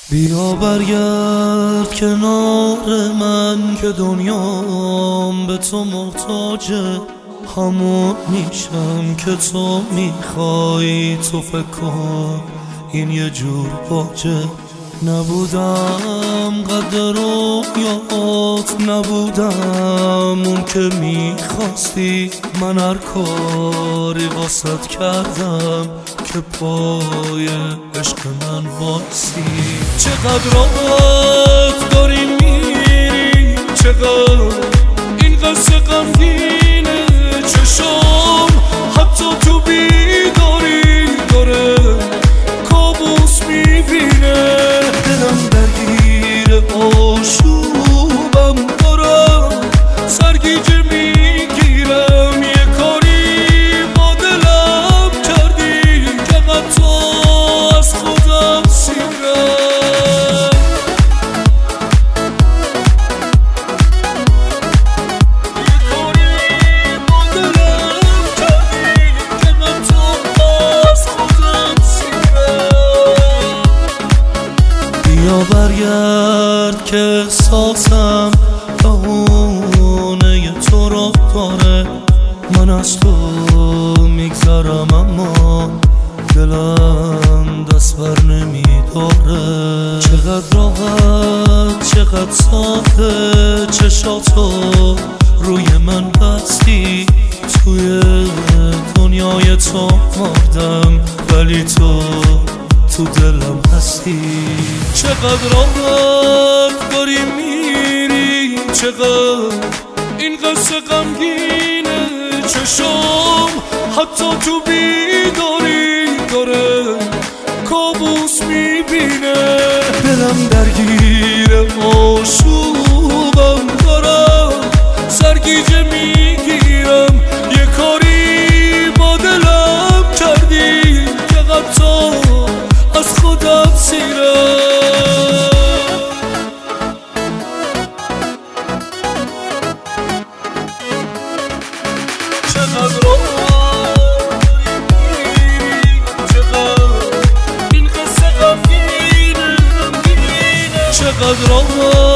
بیا برگرد کنار من که دنیام به تو محتاجه. همون میشم که تو میخوای. تو فکر کن این یه جور باجه. نبودم قدر رویات، نبودم اون که میخواستی. من هر کاری واسط کردم که پای عشق من وایسی. چقدر راحت داری میری، چقدر این قصه غمگینه. چشم حتی تو بیداری داره کابوس میبینه. دلم درگیر آشوبم دارم، سرگیجه میگیرم. یه کاری با دلم کردی که حتی از خودم سیرم. یه کاری با دلم کردی که حتی از خودم سیرم. بیا برگرد که احساسم بهونه تو را داره. من از تو میگذرم اما دلم دست بر نمیداره. چقدر راحت، چقدر ساده چشاتو روی من بستی. توی دنیای تو مردم ولی تو دلم هستی. چقدر راحت داری میری، چقدر این قصه غمگینه. چشم حتی تو بیداری داره کابوس میبینه. دلم درگیر آشوبم دارم، سرگیجه میگیرم. یه کاری با دلم کردی که حتی از خودم سیرم. چقدر چقدر این قصه غمگینه. چقدر